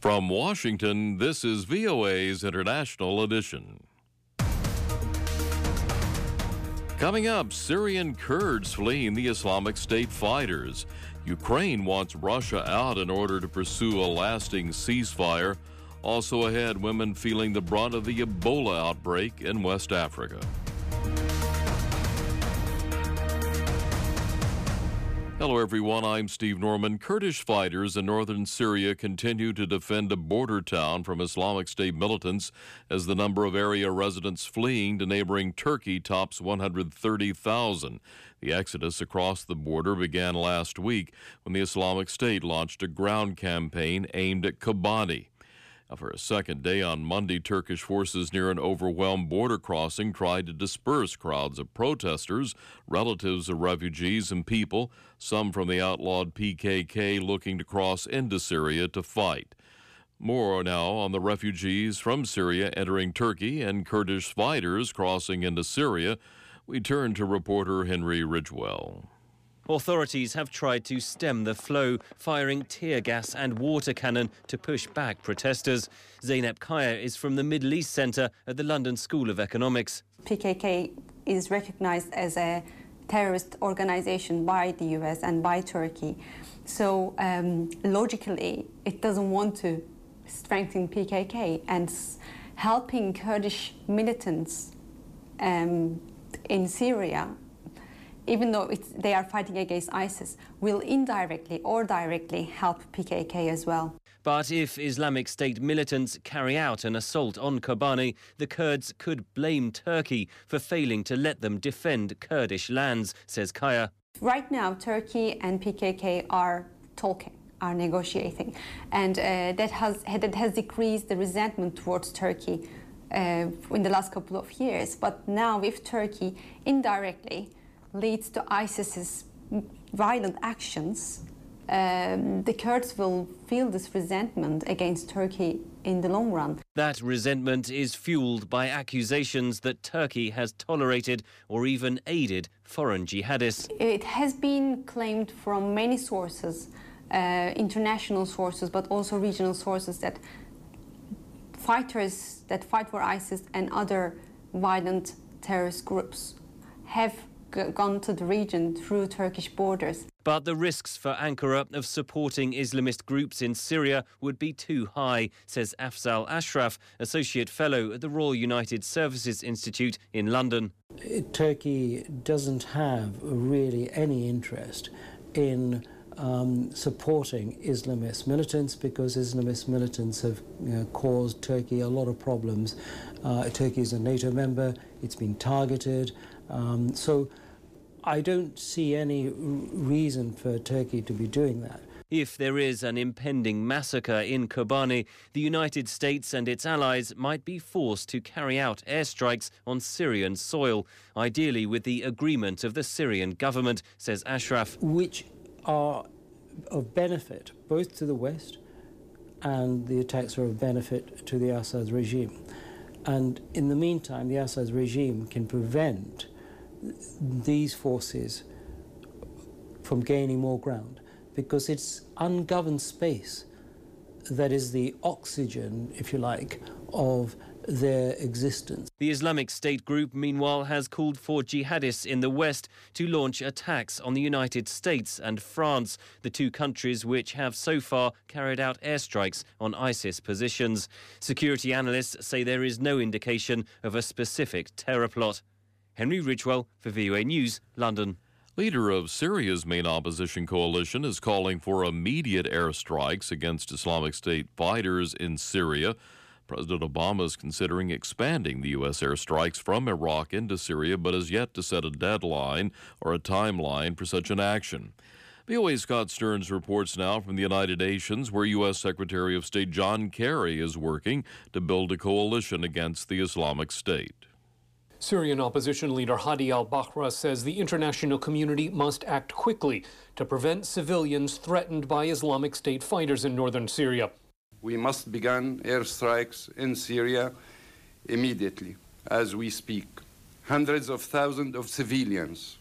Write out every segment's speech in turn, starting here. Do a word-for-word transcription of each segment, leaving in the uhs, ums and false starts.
From Washington, this is V O A's International Edition. Coming up, Syrian Kurds fleeing the Islamic State fighters. Ukraine wants Russia out in order to pursue a lasting ceasefire. Also ahead, women feeling the brunt of the Ebola outbreak in West Africa. Hello, everyone. I'm Steve Norman. Kurdish fighters in northern Syria continue to defend a border town from Islamic State militants as the number of area residents fleeing to neighboring Turkey tops one hundred thirty thousand. The exodus across the border began last week when the Islamic State launched a ground campaign aimed at Kobani. For a second day on Monday, Turkish forces near an overwhelmed border crossing tried to disperse crowds of protesters, relatives of refugees and people, some from the outlawed P K K looking to cross into Syria to fight. More now on the refugees from Syria entering Turkey and Kurdish fighters crossing into Syria. We turn to reporter Henry Ridgewell. Authorities have tried to stem the flow, firing tear gas and water cannon to push back protesters. Zeynep Kaya is from the Middle East Centre at the London School of Economics. P K K is recognized as a terrorist organization by the U S and by Turkey. So um, logically, it doesn't want to strengthen P K K, and helping Kurdish militants um, in Syria, even though it's, they are fighting against ISIS, will indirectly or directly help P K K as well. But if Islamic State militants carry out an assault on Kobani, the Kurds could blame Turkey for failing to let them defend Kurdish lands, says Kaya. Right now, Turkey and P K K are talking, are negotiating, and uh, that has that has decreased the resentment towards Turkey uh, in the last couple of years. But now, if Turkey indirectly leads to ISIS's violent actions, um, the Kurds will feel this resentment against Turkey in the long run. That resentment is fueled by accusations that Turkey has tolerated or even aided foreign jihadists. It has been claimed from many sources, uh, international sources, but also regional sources, that fighters that fight for ISIS and other violent terrorist groups have gone to the region through Turkish borders. But the risks for Ankara of supporting Islamist groups in Syria would be too high, says Afzal Ashraf, Associate Fellow at the Royal United Services Institute in London. Turkey doesn't have really any interest in um, supporting Islamist militants, because Islamist militants have you know, caused Turkey a lot of problems. Uh, Turkey is a NATO member, it's been targeted, um, so I don't see any r- reason for Turkey to be doing that. If there is an impending massacre in Kobani, the United States and its allies might be forced to carry out airstrikes on Syrian soil, ideally with the agreement of the Syrian government, says Ashraf. Which are of benefit both to the West, and the attacks are of benefit to the Assad regime. And in the meantime, the Assad regime can prevent these forces from gaining more ground, because it's ungoverned space that is the oxygen, if you like, of their existence. The Islamic State group, meanwhile, has called for jihadists in the West to launch attacks on the United States and France, the two countries which have so far carried out airstrikes on ISIS positions. Security analysts say there is no indication of a specific terror plot. Henry Ridgewell for V O A News, London. Leader of Syria's main opposition coalition is calling for immediate airstrikes against Islamic State fighters in Syria. President Obama is considering expanding the U S airstrikes from Iraq into Syria, but has yet to set a deadline or a timeline for such an action. V O A's Scott Stearns reports now from the United Nations, where U S Secretary of State John Kerry is working to build a coalition against the Islamic State. Syrian opposition leader Hadi al-Bahra says the international community must act quickly to prevent civilians threatened by Islamic State fighters in northern Syria. We must begin airstrikes in Syria immediately, as we speak. Hundreds of thousands of civilians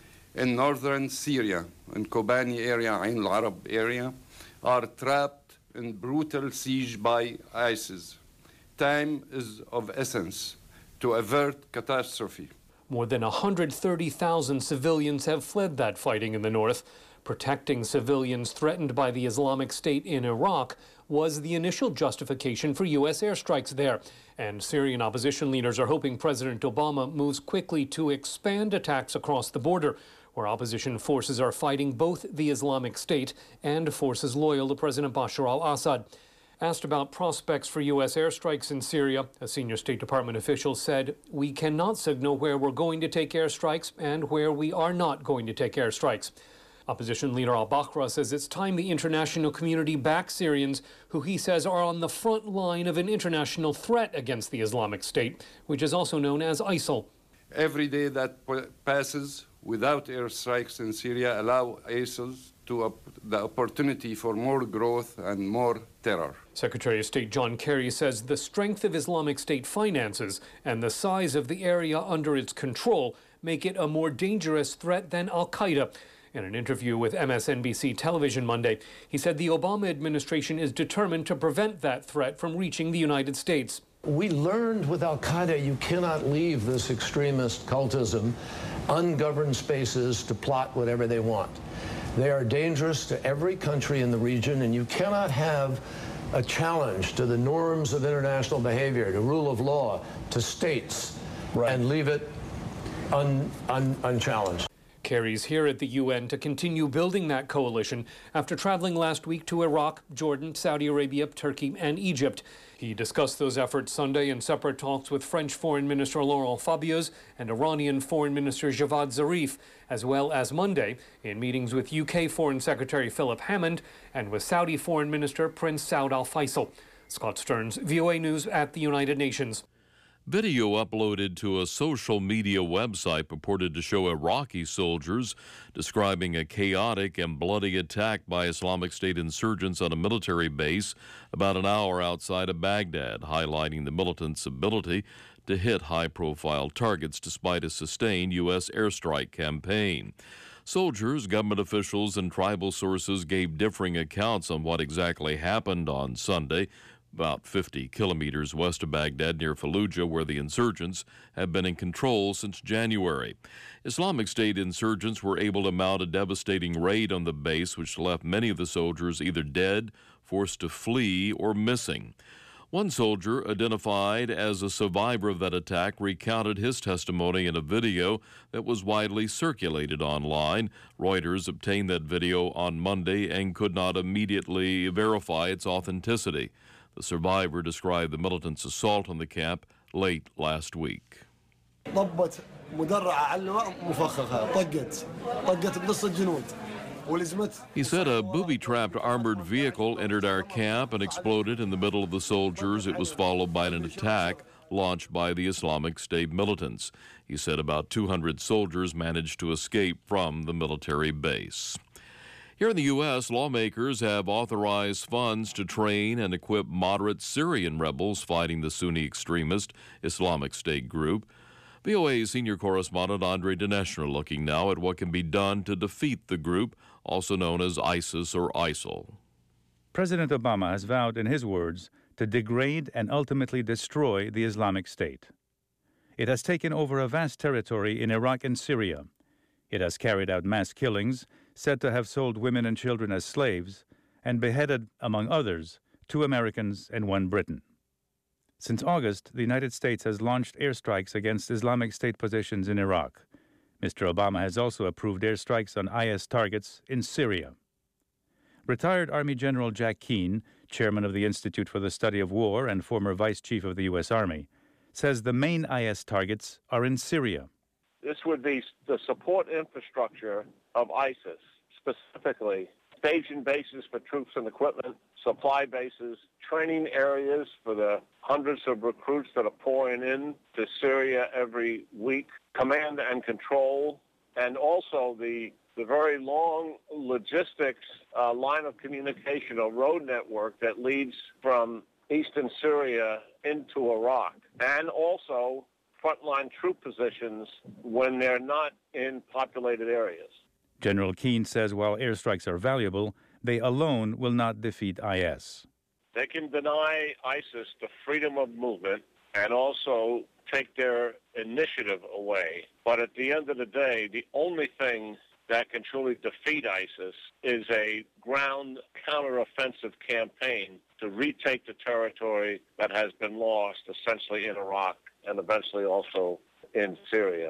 in northern Syria, in Kobani area, Ain al-Arab area, are trapped in brutal siege by ISIS. Time is of essence to avert catastrophe. More than one hundred thirty thousand civilians have fled that fighting in the north. Protecting civilians threatened by the Islamic State in Iraq was the initial justification for U S airstrikes there. And Syrian opposition leaders are hoping President Obama moves quickly to expand attacks across the border, where opposition forces are fighting both the Islamic State and forces loyal to President Bashar al-Assad. Asked about prospects for U S airstrikes in Syria, a senior State Department official said, "We cannot signal where we're going to take airstrikes and where we are not going to take airstrikes." Opposition leader al-Bakra says it's time the international community backs Syrians who he says are on the front line of an international threat against the Islamic State, which is also known as ISIL. Every day that p- passes without airstrikes in Syria allow ISIL to op- the opportunity for more growth and more terror. Secretary of State John Kerry says the strength of Islamic State finances and the size of the area under its control make it a more dangerous threat than al-Qaeda. In an interview with M S N B C television Monday, he said the Obama administration is determined to prevent that threat from reaching the United States. We learned with al-Qaeda you cannot leave this extremist cultism ungoverned spaces to plot whatever they want. They are dangerous to every country in the region, and you cannot have a challenge to the norms of international behavior, to rule of law, to states, right, and leave it un, un, unchallenged. Kerry's here at the U N to continue building that coalition after traveling last week to Iraq, Jordan, Saudi Arabia, Turkey, and Egypt. He discussed those efforts Sunday in separate talks with French Foreign Minister Laurent Fabius and Iranian Foreign Minister Javad Zarif, as well as Monday in meetings with U K Foreign Secretary Philip Hammond and with Saudi Foreign Minister Prince Saud Al Faisal. Scott Stearns, V O A News at the United Nations. Video uploaded to a social media website purported to show Iraqi soldiers describing a chaotic and bloody attack by Islamic State insurgents on a military base about an hour outside of Baghdad, highlighting the militants' ability to hit high-profile targets despite a sustained U S airstrike campaign. Soldiers, government officials, and tribal sources gave differing accounts on what exactly happened on Sunday, about fifty kilometers west of Baghdad near Fallujah, where the insurgents have been in control since January. Islamic State insurgents were able to mount a devastating raid on the base, which left many of the soldiers either dead, forced to flee, or missing. One soldier, identified as a survivor of that attack, recounted his testimony in a video that was widely circulated online. Reuters obtained that video on Monday and could not immediately verify its authenticity. The survivor described the militants' assault on the camp late last week. He said a booby-trapped armored vehicle entered our camp and exploded in the middle of the soldiers. It was followed by an attack launched by the Islamic State militants. He said about two hundred soldiers managed to escape from the military base. Here in the U S, lawmakers have authorized funds to train and equip moderate Syrian rebels fighting the Sunni extremist Islamic State group. V O A senior correspondent Andre Dinesh looking now at what can be done to defeat the group, also known as ISIS or ISIL. President Obama has vowed, in his words, to degrade and ultimately destroy the Islamic State. It has taken over a vast territory in Iraq and Syria. It has carried out mass killings, said to have sold women and children as slaves, and beheaded, among others, two Americans and one Briton. Since August, the United States has launched airstrikes against Islamic State positions in Iraq. Mister Obama has also approved airstrikes on I S targets in Syria. Retired Army General Jack Keane, chairman of the Institute for the Study of War and former vice chief of the U S Army, says the main I S targets are in Syria. This would be the support infrastructure of ISIS, specifically staging bases for troops and equipment, supply bases, training areas for the hundreds of recruits that are pouring in to Syria every week, command and control, and also the the very long logistics uh, line of communication or road network that leads from eastern Syria into Iraq, and also frontline troop positions when they're not in populated areas. General Keane says while airstrikes are valuable, they alone will not defeat I S. They can deny ISIS the freedom of movement and also take their initiative away. But at the end of the day, the only thing that can truly defeat ISIS is a ground counteroffensive campaign to retake the territory that has been lost, essentially in Iraq and eventually also in Syria.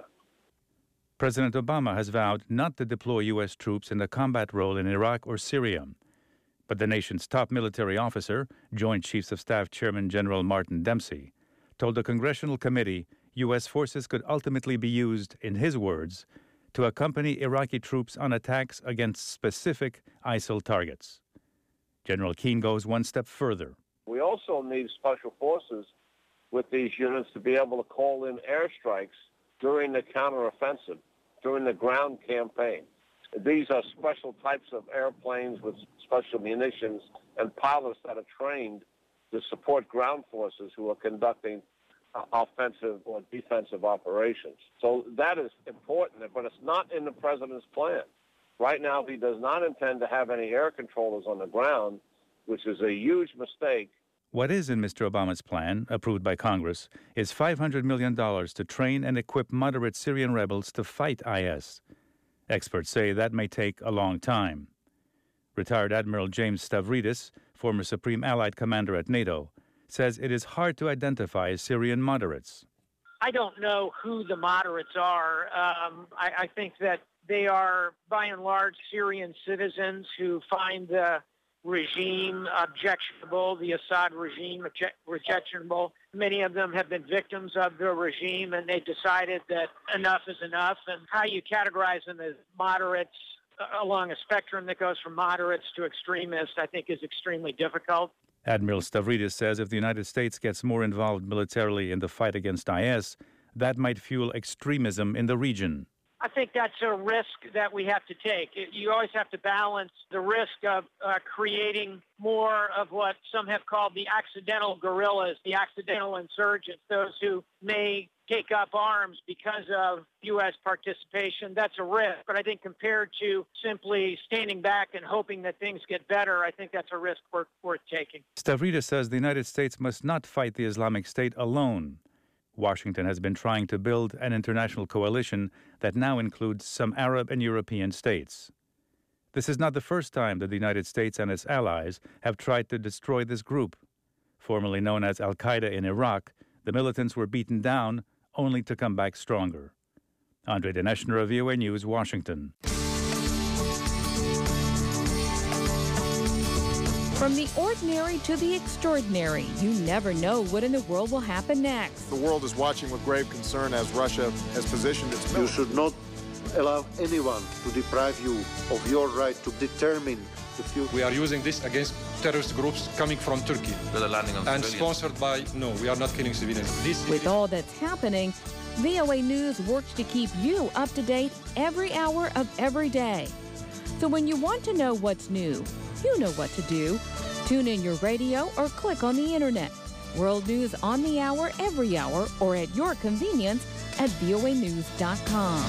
President Obama has vowed not to deploy U S troops in a combat role in Iraq or Syria. But the nation's top military officer, Joint Chiefs of Staff Chairman General Martin Dempsey, told a congressional committee U S forces could ultimately be used, in his words, to accompany Iraqi troops on attacks against specific ISIL targets. General Keane goes one step further. We also need special forces with these units to be able to call in airstrikes during the counteroffensive, during the ground campaign. These are special types of airplanes with special munitions and pilots that are trained to support ground forces who are conducting uh, offensive or defensive operations. So that is important, but it's not in the president's plan. Right now, he does not intend to have any air controllers on the ground, which is a huge mistake. What is in Mister Obama's plan, approved by Congress, is five hundred million dollars to train and equip moderate Syrian rebels to fight I S. Experts say that may take a long time. Retired Admiral James Stavridis, former Supreme Allied Commander at NATO, says it is hard to identify Syrian moderates. I don't know who the moderates are. Um, I, I think that they are, by and large, Syrian citizens who find the regime objectionable, the Assad regime objectionable. Many of them have been victims of the regime, and they decided that enough is enough. And how you categorize them as moderates along a spectrum that goes from moderates to extremists, I think, is extremely difficult. Admiral Stavridis says if the United States gets more involved militarily in the fight against I S, that might fuel extremism in the region. I think that's a risk that we have to take. You always have to balance the risk of uh, creating more of what some have called the accidental guerrillas, the accidental insurgents, those who may take up arms because of U S participation. That's a risk. But I think compared to simply standing back and hoping that things get better, I think that's a risk worth, worth taking. Stavridis says the United States must not fight the Islamic State alone. Washington has been trying to build an international coalition that now includes some Arab and European states. This is not the first time that the United States and its allies have tried to destroy this group. Formerly known as Al-Qaeda in Iraq, the militants were beaten down only to come back stronger. Andre Dinesh, V O A News, Washington. From the ordinary to the extraordinary, you never know what in the world will happen next. The world is watching with grave concern as Russia has positioned its military. You should not allow anyone to deprive you of your right to determine the future. We are using this against terrorist groups coming from Turkey and sponsored by, no, we are not killing civilians. This With all that's happening, V O A News works to keep you up to date every hour of every day. So when you want to know what's new, you know what to do. Tune in your radio or click on the internet. World news on the hour, every hour, or at your convenience at V O A news dot com.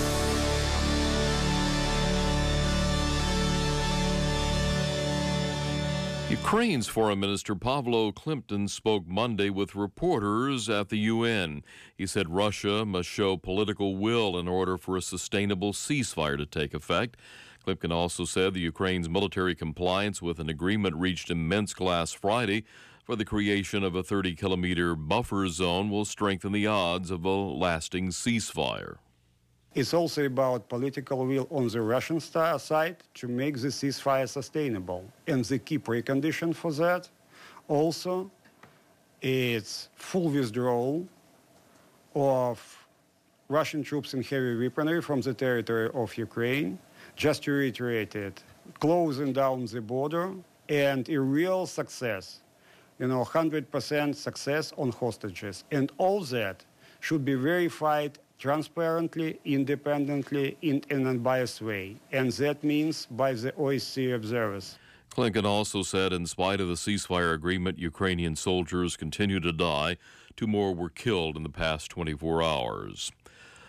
Ukraine's Foreign Minister Pavlo Klimkin spoke Monday with reporters at the U N. He said Russia must show political will in order for a sustainable ceasefire to take effect. Klimkin also said the Ukraine's military compliance with an agreement reached in Minsk last Friday for the creation of a thirty-kilometer buffer zone will strengthen the odds of a lasting ceasefire. It's also about political will on the Russian side to make the ceasefire sustainable. And the key precondition for that also is full withdrawal of Russian troops and heavy weaponry from the territory of Ukraine. Just to reiterate it, closing down the border and a real success, you know, one hundred percent success on hostages. And all that should be verified transparently, independently, in an unbiased way. And that means by the O S C E observers. Klimkin also said in spite of the ceasefire agreement, Ukrainian soldiers continue to die. Two more were killed in the past twenty-four hours.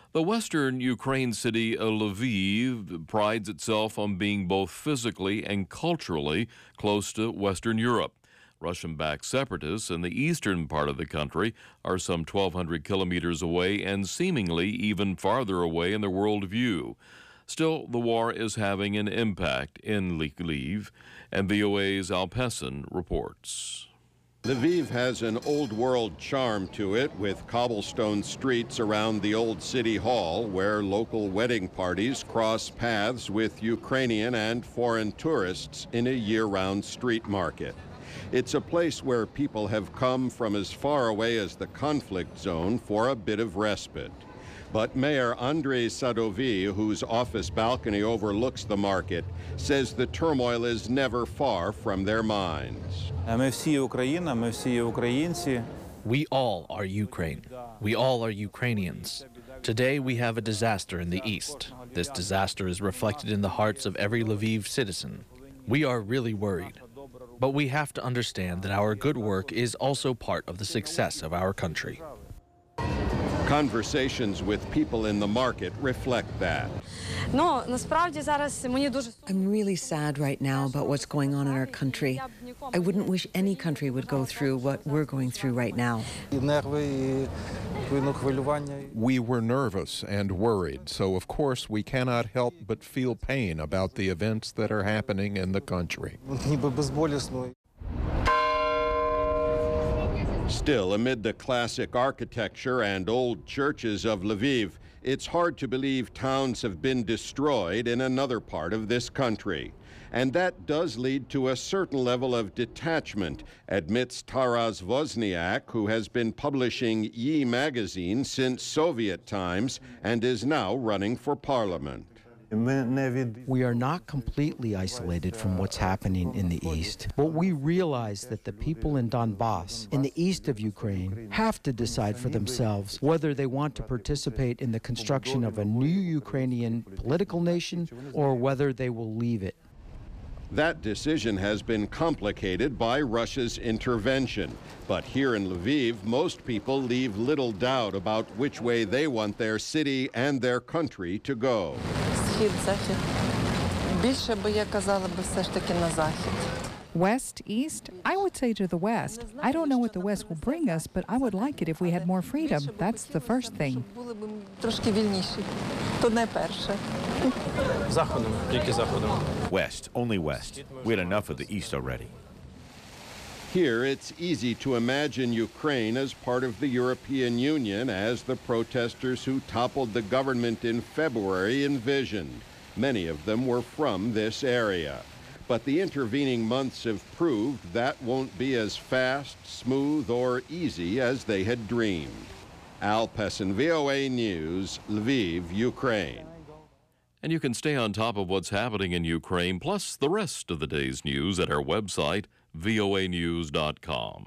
The western Ukraine city of Lviv prides itself on being both physically and culturally close to Western Europe. Russian-backed separatists in the eastern part of the country are some twelve hundred kilometers away and seemingly even farther away in their worldview. Still, the war is having an impact in Lviv, and V O A's Al Pessin reports. Lviv has an old-world charm to it, with cobblestone streets around the old city hall where local wedding parties cross paths with Ukrainian and foreign tourists in a year-round street market. It's a place where people have come from as far away as the conflict zone for a bit of respite. But Mayor Andrei Sadovy, whose office balcony overlooks the market, says the turmoil is never far from their minds. We all are Ukraine. We all are Ukrainians. Today we have a disaster in the east. This disaster is reflected in the hearts of every Lviv citizen. We are really worried. But we have to understand that our good work is also part of the success of our country. Conversations with people in the market reflect that. I'm really sad right now about what's going on in our country. I wouldn't wish any country would go through what we're going through right now. We were nervous and worried, so of course we cannot help but feel pain about the events that are happening in the country. Still, amid the classic architecture and old churches of Lviv, it's hard to believe towns have been destroyed in another part of this country. And that does lead to a certain level of detachment, admits Taras Wozniak, who has been publishing Yi magazine since Soviet times and is now running for parliament. We are not completely isolated from what's happening in the east, but we realize that the people in Donbass, in the east of Ukraine, have to decide for themselves whether they want to participate in the construction of a new Ukrainian political nation or whether they will leave it. That decision has been complicated by Russia's intervention. But here in Lviv, most people leave little doubt about which way they want their city and their country to go. West, east? I would say to the west. I don't know what the west will bring us, but I would like it if we had more freedom. That's the first thing. West, only west. We had enough of the east already. Here, it's easy to imagine Ukraine as part of the European Union, as the protesters who toppled the government in February envisioned. Many of them were from this area. But the intervening months have proved that won't be as fast, smooth, or easy as they had dreamed. Al Pessin, V O A News, Lviv, Ukraine. And you can stay on top of what's happening in Ukraine, plus the rest of the day's news at our website, V O A news dot com.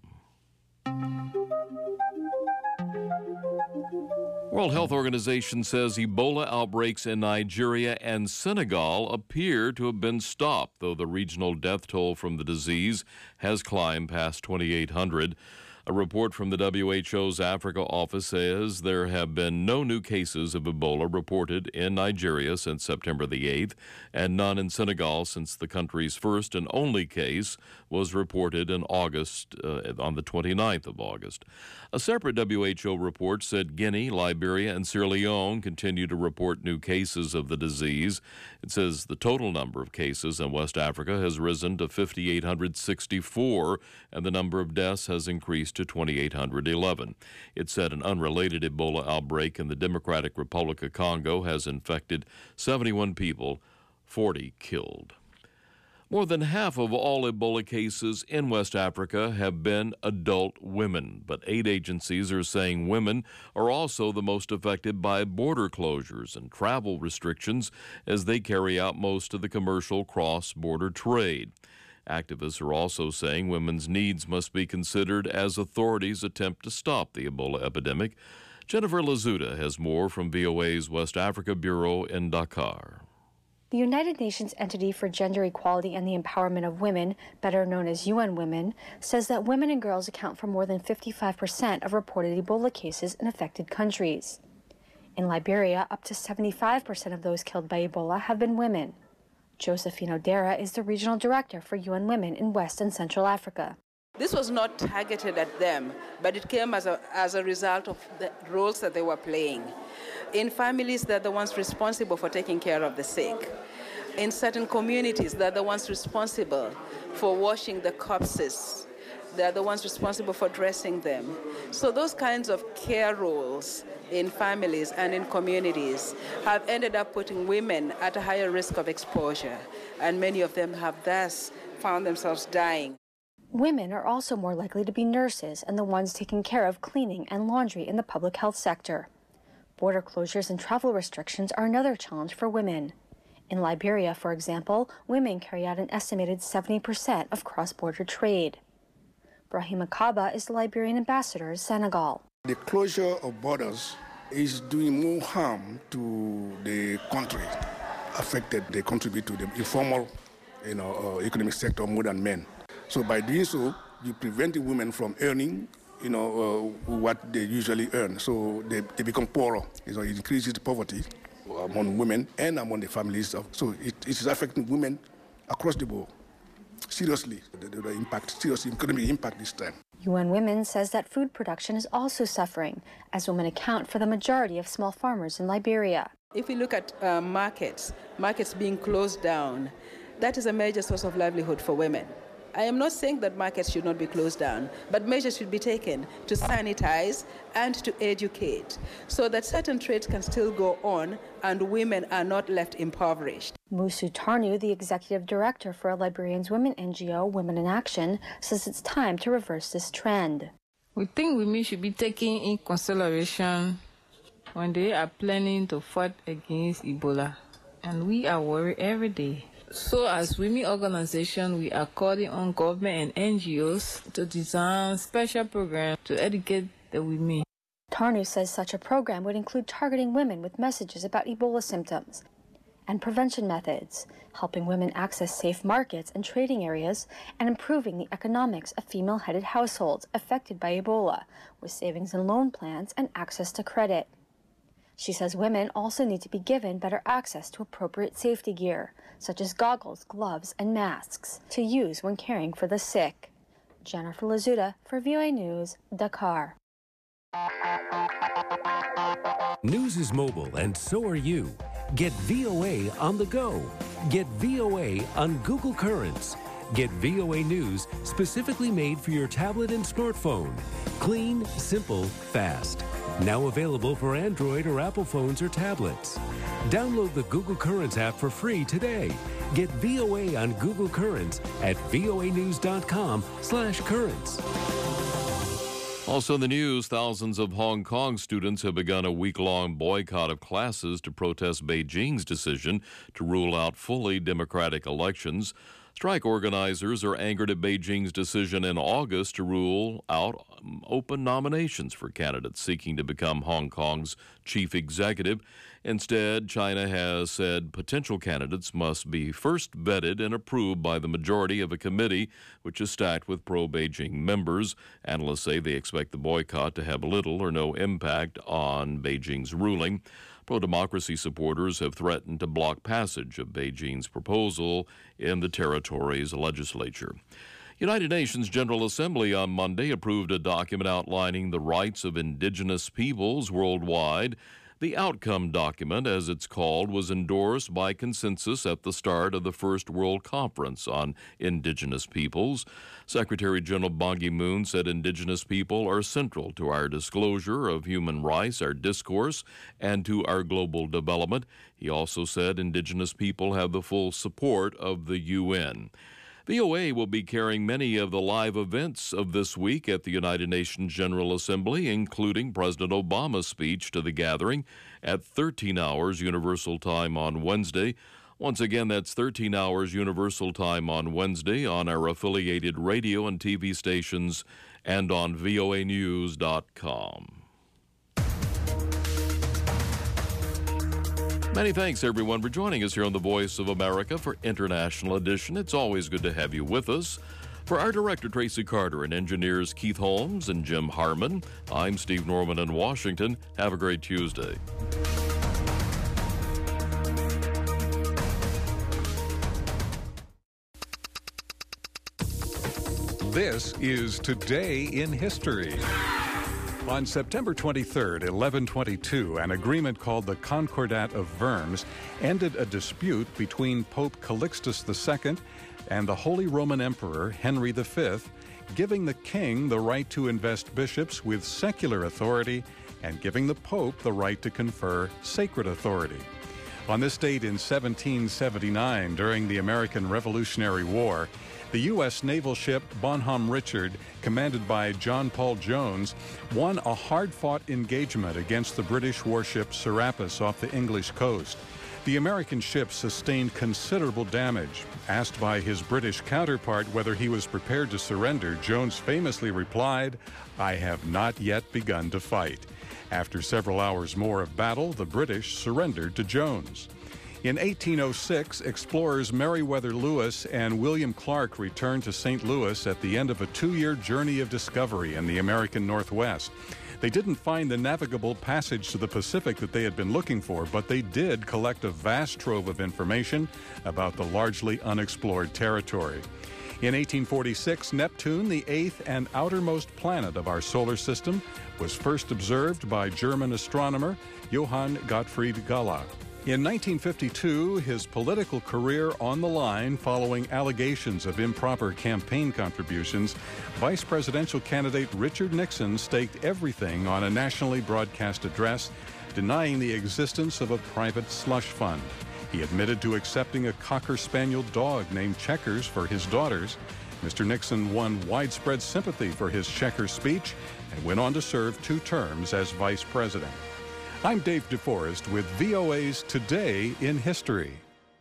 World Health Organization says Ebola outbreaks in Nigeria and Senegal appear to have been stopped, though the regional death toll from the disease has climbed past twenty-eight hundred. A report from the W H O's Africa office says there have been no new cases of Ebola reported in Nigeria since September the eighth, and none in Senegal since the country's first and only case was reported in August, uh, on the twenty-ninth of August. A separate W H O report said Guinea, Liberia, and Sierra Leone continue to report new cases of the disease. It says the total number of cases in West Africa has risen to five thousand eight hundred sixty-four, and the number of deaths has increased to two thousand eight hundred eleven. It said an unrelated Ebola outbreak in the Democratic Republic of Congo has infected seventy-one people, forty killed. More than half of all Ebola cases in West Africa have been adult women, but aid agencies are saying women are also the most affected by border closures and travel restrictions as they carry out most of the commercial cross-border trade. Activists are also saying women's needs must be considered as authorities attempt to stop the Ebola epidemic. Jennifer Lazuda has more from V O A's West Africa Bureau in Dakar. The United Nations Entity for Gender Equality and the Empowerment of Women, better known as U N Women, says that women and girls account for more than fifty-five percent of reported Ebola cases in affected countries. In Liberia, up to seventy-five percent of those killed by Ebola have been women. Josephine Odera is the regional director for U N Women in West and Central Africa. This was not targeted at them, but it came as a, as a result of the roles that they were playing. In families, they're the ones responsible for taking care of the sick. In certain communities, they're the ones responsible for washing the corpses. They're the ones responsible for dressing them. So those kinds of care roles in families and in communities have ended up putting women at a higher risk of exposure, and many of them have thus found themselves dying. Women are also more likely to be nurses and the ones taking care of cleaning and laundry in the public health sector. Border closures and travel restrictions are another challenge for women. In Liberia, for example, women carry out an estimated seventy percent of cross-border trade. Brahima Kaba is the Liberian ambassador to Senegal. The closure of borders is doing more harm to the country. Affected, they contribute to the informal, you know, uh, economic sector more than men. So by doing so, you prevent the women from earning, you know, uh, what they usually earn. So they, they become poorer. So it increases poverty among women and among the families. So it, it is affecting women across the board. Seriously, the, the impact, serious economic impact this time. U N Women says that food production is also suffering, as women account for the majority of small farmers in Liberia. If we look at uh, markets, markets being closed down, that is a major source of livelihood for women. I am not saying that markets should not be closed down, but measures should be taken to sanitize and to educate so that certain trades can still go on and women are not left impoverished. Musu Tarnu, the executive director for a Liberian's women N G O, Women in Action, says it's time to reverse this trend. We think women should be taken in consideration when they are planning to fight against Ebola, and we are worried every day. So as women organization, we are calling on government and N G Os to design special programs to educate the women. Tarnu says such a program would include targeting women with messages about Ebola symptoms and prevention methods, helping women access safe markets and trading areas, and improving the economics of female-headed households affected by Ebola, with savings and loan plans and access to credit. She says women also need to be given better access to appropriate safety gear, such as goggles, gloves, and masks, to use when caring for the sick. Jennifer Lazuda for V O A News, Dakar. News is mobile, and so are you. Get V O A on the go. Get V O A on Google Currents. Get V O A News specifically made for your tablet and smartphone. Clean, simple, fast. Now available for Android or Apple phones or tablets. Download the Google Currents app for free today. Get V O A on Google Currents at voanews.com slash currents. Also in the news, thousands of Hong Kong students have begun a week-long boycott of classes to protest Beijing's decision to rule out fully democratic elections. Strike organizers are angered at Beijing's decision in August to rule out open nominations for candidates seeking to become Hong Kong's chief executive. Instead, China has said potential candidates must be first vetted and approved by the majority of a committee, which is stacked with pro-Beijing members. Analysts say they expect the boycott to have little or no impact on Beijing's ruling. Pro-democracy supporters have threatened to block passage of Beijing's proposal in the territory's legislature. United Nations General Assembly on Monday approved a document outlining the rights of indigenous peoples worldwide. The outcome document, as it's called, was endorsed by consensus at the start of the First World Conference on Indigenous Peoples. Secretary General Ban Ki-moon said indigenous people are central to our disclosure of human rights, our discourse, and to our global development. He also said indigenous people have the full support of the U N. V O A will be carrying many of the live events of this week at the United Nations General Assembly, including President Obama's speech to the gathering at thirteen hours Universal Time on Wednesday. Once again, that's thirteen hours Universal Time on Wednesday on our affiliated radio and T V stations and on V O A news dot com. Many thanks, everyone, for joining us here on the Voice of America for International Edition. It's always good to have you with us. For our director, Tracy Carter, and engineers Keith Holmes and Jim Harmon, I'm Steve Norman in Washington. Have a great Tuesday. This is Today in History. On September twenty-third, eleven twenty-two, an agreement called the Concordat of Worms ended a dispute between Pope Calixtus the Second and the Holy Roman Emperor Henry the Fifth, giving the king the right to invest bishops with secular authority and giving the Pope the right to confer sacred authority. On this date in seventeen seventy-nine, during the American Revolutionary War, the U S naval ship Bonhomme Richard, commanded by John Paul Jones, won a hard-fought engagement against the British warship Serapis off the English coast. The American ship sustained considerable damage. Asked by his British counterpart whether he was prepared to surrender, Jones famously replied, "I have not yet begun to fight." After several hours more of battle, the British surrendered to Jones. In eighteen oh six, explorers Meriwether Lewis and William Clark returned to Saint Louis at the end of a two-year journey of discovery in the American Northwest. They didn't find the navigable passage to the Pacific that they had been looking for, but they did collect a vast trove of information about the largely unexplored territory. In eighteen forty-six, Neptune, the eighth and outermost planet of our solar system, was first observed by German astronomer Johann Gottfried Galle. In nineteen fifty-two, his political career on the line following allegations of improper campaign contributions, vice presidential candidate Richard Nixon staked everything on a nationally broadcast address, denying the existence of a private slush fund. He admitted to accepting a Cocker Spaniel dog named Checkers for his daughters. Mister Nixon won widespread sympathy for his Checker speech and went on to serve two terms as vice president. I'm Dave DeForest with V O A's Today in History.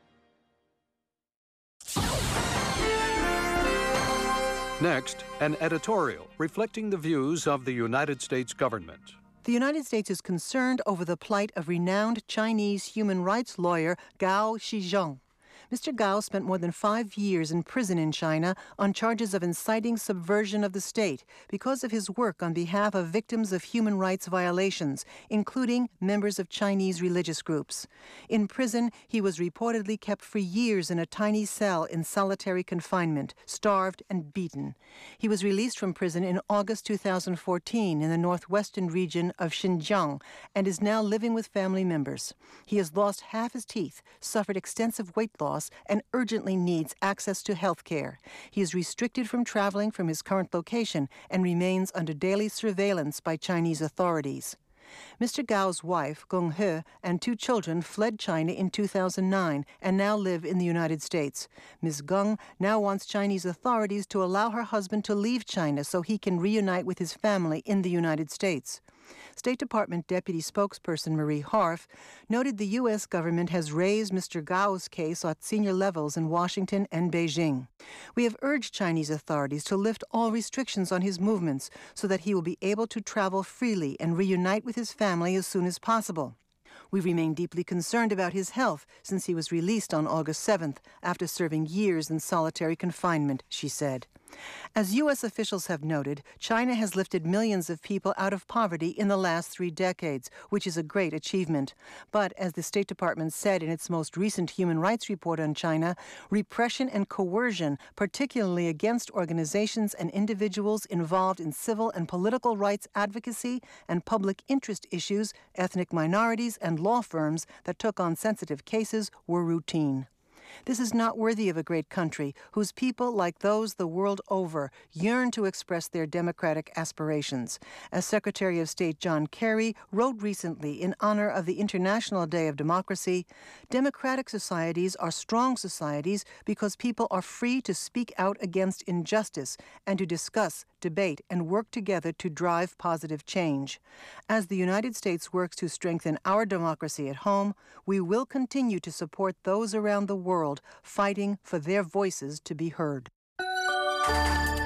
Next, an editorial reflecting the views of the United States government. The United States is concerned over the plight of renowned Chinese human rights lawyer Gao Xizhong. Mister Gao spent more than five years in prison in China on charges of inciting subversion of the state because of his work on behalf of victims of human rights violations, including members of Chinese religious groups. In prison, he was reportedly kept for years in a tiny cell in solitary confinement, starved and beaten. He was released from prison in August two thousand fourteen in the northwestern region of Xinjiang and is now living with family members. He has lost half his teeth, suffered extensive weight loss, and urgently needs access to health care. He is restricted from traveling from his current location and remains under daily surveillance by Chinese authorities. Mister Gao's wife, Gong He, and two children fled China in two thousand nine and now live in the United States. Miz Gong now wants Chinese authorities to allow her husband to leave China so he can reunite with his family in the United States. State Department Deputy Spokesperson Marie Harf noted the U S government has raised Mister Gao's case at senior levels in Washington and Beijing. We have urged Chinese authorities to lift all restrictions on his movements so that he will be able to travel freely and reunite with his family as soon as possible. We remain deeply concerned about his health since he was released on August seventh after serving years in solitary confinement, she said. As U S officials have noted, China has lifted millions of people out of poverty in the last three decades, which is a great achievement. But as the State Department said in its most recent human rights report on China, repression and coercion, particularly against organizations and individuals involved in civil and political rights advocacy and public interest issues, ethnic minorities, and law firms that took on sensitive cases, were routine. This is not worthy of a great country whose people, like those the world over, yearn to express their democratic aspirations. As Secretary of State John Kerry wrote recently in honor of the International Day of Democracy, democratic societies are strong societies because people are free to speak out against injustice and to discuss, debate, and work together to drive positive change. As the United States works to strengthen our democracy at home, we will continue to support those around the world fighting for their voices to be heard.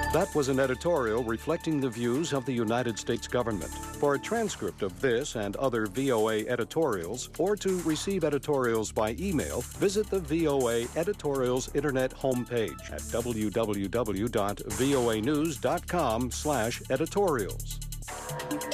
That was an editorial reflecting the views of the United States government. For a transcript of this and other V O A editorials, or to receive editorials by email, visit the V O A Editorials Internet homepage at w w w dot voa news dot com slash editorials.